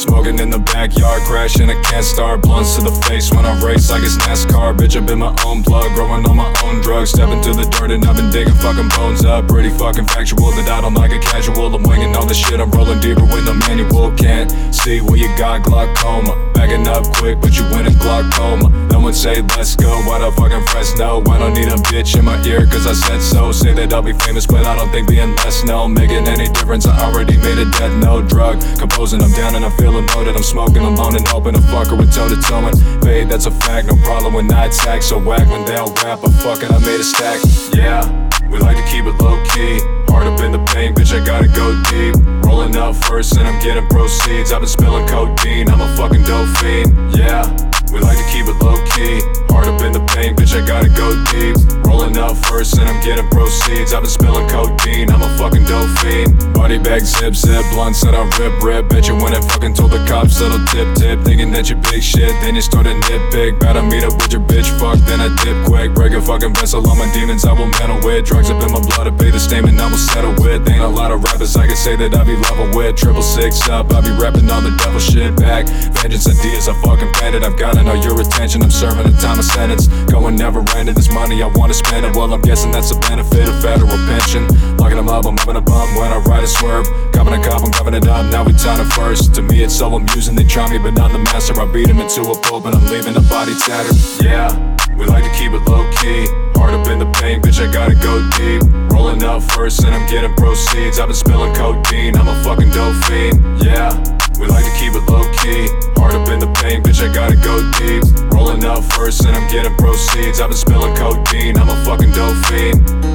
Smoking in the backyard, crashing, I can't start. Blunts to the face when I race like it's NASCAR. Bitch, I've been my own plug, growing on my own drugs. Stepping to the dirt and I've been digging fucking bones up. Pretty fucking factual that I don't like a casual. I'm winging all this shit, I'm rolling deeper with the manual. Can't see where you got glaucoma. Backing up quick, but you win in glaucoma. No one say let's go, why the fucking Fresno? I don't need a bitch in my ear cause I said so. Say that I'll be famous, but I don't think being less no making any difference. I already made a death note. Drug composing, I'm down and I'm feeling loaded. I'm smoking alone and hoping a fucker with toe to toe and fade, that's a fact. No problem when I attack, so whack when they all rap. But fucking I made a stack, yeah. We like to keep it low key. Hard up in the paint, bitch, I gotta go deep. Rolling up first and I'm getting proceeds. I've been spilling codeine, I'm a fucking dope fiend, yeah. We like to keep it low key. Hard up in the paint, bitch, I gotta go deep. Rolling up first and I'm getting proceeds. I've been spilling codeine, I'm a fucking dope fiend. Body bag zip zip, blunts that I rip. Bet you when I fucking told the cops little tip. Thinking that you big shit, then you start to nitpick. Better meet up with your bitch, fuck, then I dip quick. Break a fucking vessel, all my demons I will meddle with. Drugs up in my blood, I pay the statement I will settle with. Ain't a lot of rappers I can say that I be level with. 666 up, I be rapping all the devil shit back. Vengeance ideas, I fucking painted. I've gotta know your attention, I'm serving a time of sentence. Going never ending, this money I wanna spend it. Well, I'm guessing that's the benefit of federal pension. Locking them up, I'm having a bum when I ride a swerve. Copping a cop, I'm covering it up, now we tied it first. To me it's so amusing, they try me but not the master. I beat him into a pulp and I'm leaving the body tattered, yeah. We like to keep it low key. Hard up in the paint, bitch, I gotta go deep. Rolling up first and I'm getting proceeds. I've been spilling codeine, I'm a fucking dope fiend, yeah. We like to keep it low key. Hard up in the paint, bitch, I gotta go deep. Rolling up first and I'm getting proceeds. I've been spilling codeine, I'm a fucking dope fiend.